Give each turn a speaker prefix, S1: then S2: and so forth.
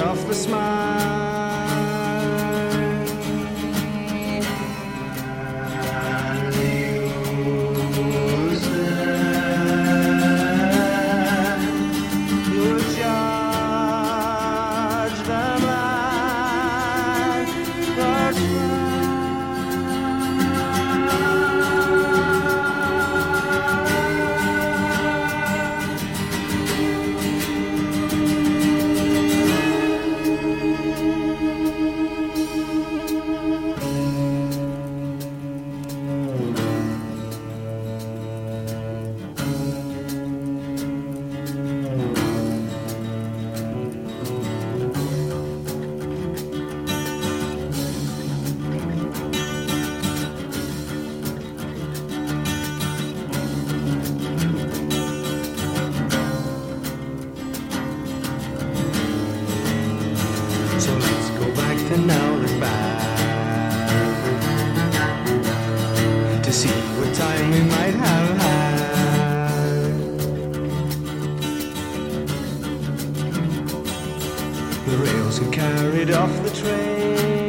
S1: off the smile. So let's go back to now and back to see what time we might have had. The rails had carried off the train.